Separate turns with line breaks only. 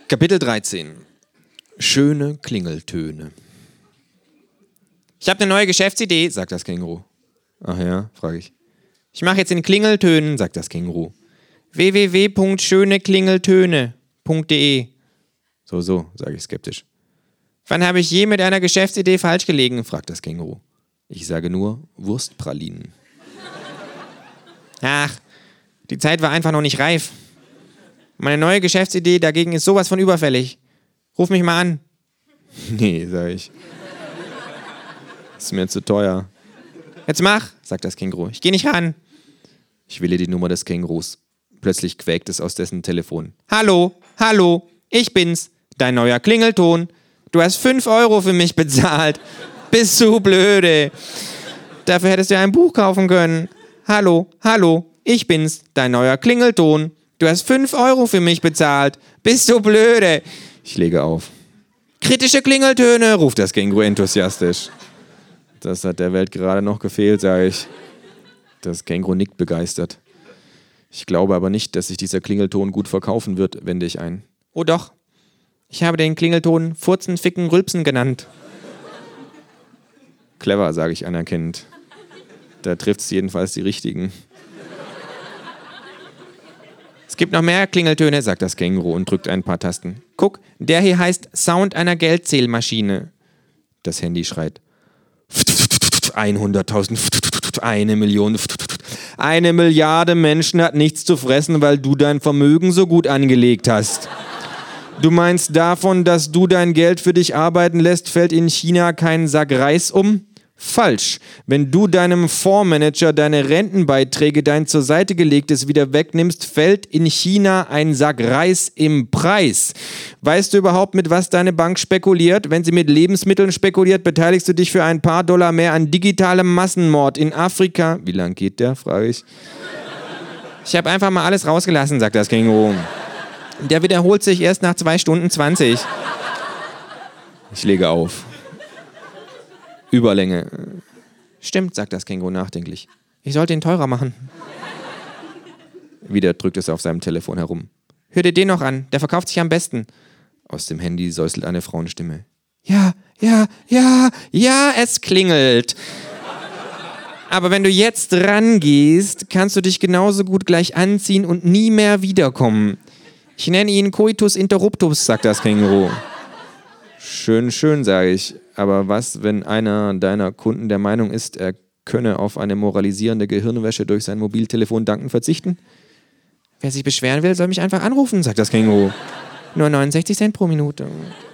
Kapitel 13. Schöne Klingeltöne. Ich habe eine neue Geschäftsidee, sagt das Känguru. Ach ja, frage ich. Ich mache jetzt in Klingeltönen, sagt das Känguru. www.schöneklingeltöne.de. So, sage ich skeptisch. Wann habe ich je mit einer Geschäftsidee falsch gelegen, fragt das Känguru. Ich sage nur Wurstpralinen. Ach, die Zeit war einfach noch nicht reif. Meine neue Geschäftsidee dagegen ist sowas von überfällig. Ruf mich mal an. Nee, sage ich. Ist mir zu teuer. Jetzt mach, sagt das Känguru. Ich gehe nicht ran. Ich wähle die Nummer des Kängurus. Plötzlich quäkt es aus dessen Telefon. Hallo, ich bin's, dein neuer Klingelton. Du hast 5 Euro für mich bezahlt. Bist du blöde. Dafür hättest du ein Buch kaufen können. Hallo, ich bin's, dein neuer Klingelton. Du hast 5 Euro für mich bezahlt. Bist du blöde. Ich lege auf. Kritische Klingeltöne, ruft das Känguru enthusiastisch. Das hat der Welt gerade noch gefehlt, sage ich. Das Känguru nickt begeistert. Ich glaube aber nicht, dass sich dieser Klingelton gut verkaufen wird, wende ich ein. Oh doch. Ich habe den Klingelton Furzen, Ficken, Rülpsen genannt. Clever, sage ich anerkennend. Da trifft es jedenfalls die Richtigen. Es gibt noch mehr Klingeltöne, sagt das Känguru und drückt ein paar Tasten. Guck, der hier heißt Sound einer Geldzählmaschine. Das Handy schreit. 100.000, 1 Million, 1 Milliarde Menschen hat nichts zu fressen, weil du dein Vermögen so gut angelegt hast. Du meinst davon, dass du dein Geld für dich arbeiten lässt, fällt in China kein Sack Reis um? Falsch. Wenn du deinem Fondsmanager deine Rentenbeiträge, dein zur Seite gelegtes wieder wegnimmst, fällt in China ein Sack Reis im Preis. Weißt du überhaupt, mit was deine Bank spekuliert? Wenn sie mit Lebensmitteln spekuliert, beteiligst du dich für ein paar Dollar mehr an digitalem Massenmord in Afrika. Wie lang geht der, frage ich. Ich habe einfach mal alles rausgelassen, sagt das Känguru. Der wiederholt sich erst nach 2 Stunden 20. Ich lege auf. Überlänge. Stimmt, sagt das Känguru nachdenklich. Ich sollte ihn teurer machen. Wieder drückt es auf seinem Telefon herum. Hör dir den noch an, der verkauft sich am besten. Aus dem Handy säuselt eine Frauenstimme. Ja, es klingelt. Aber wenn du jetzt rangehst, kannst du dich genauso gut gleich anziehen und nie mehr wiederkommen. Ich nenne ihn Coitus Interruptus, sagt das Känguru. Schön, sage ich. Aber was, wenn einer deiner Kunden der Meinung ist, er könne auf eine moralisierende Gehirnwäsche durch sein Mobiltelefon dankend verzichten? Wer sich beschweren will, soll mich einfach anrufen, sagt das Känguru. Nur 69 Cent pro Minute.